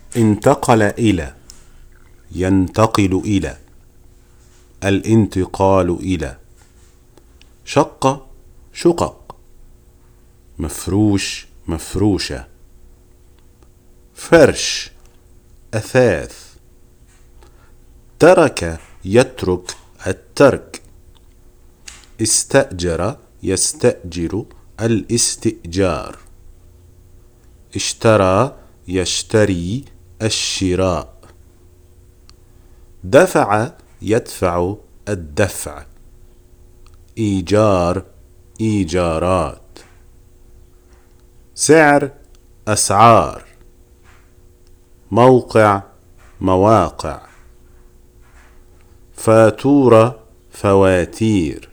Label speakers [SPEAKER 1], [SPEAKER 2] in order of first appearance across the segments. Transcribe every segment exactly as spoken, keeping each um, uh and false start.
[SPEAKER 1] انتقل إلى، ينتقل إلى، الانتقال إلى. شق شقق، مفروش مفروشة. فرش أثاث. ترك يترك الترك. استأجر يستأجر الاستئجار. اشترى يشتري الشراء. دفع يدفع الدفع. إيجار إيجارات. سعر أسعار. موقع مواقع. فاتورة فواتير.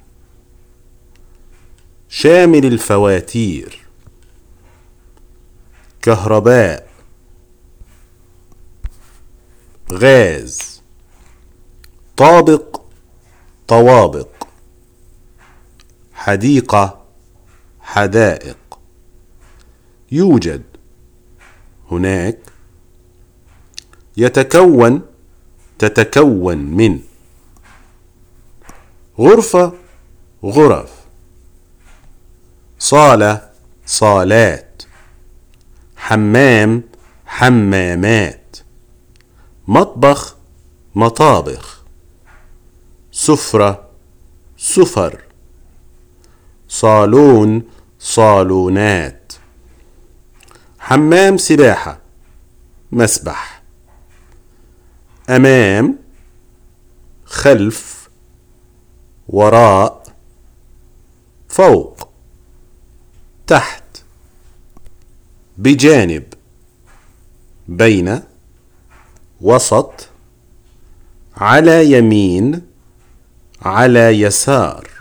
[SPEAKER 1] شامل الفواتير. كهرباء. غاز. طابق طوابق. حديقة حدائق. يوجد هناك. يتكون تتكون من. غرفة غرف. صالة صالات. حمام حمامات. مطبخ مطابخ. سفرة سفر. صالون صالونات. حمام سباحة مسبح. أمام خلف وراء فوق تحت. بجانب بين وسط. على يمين على يسار.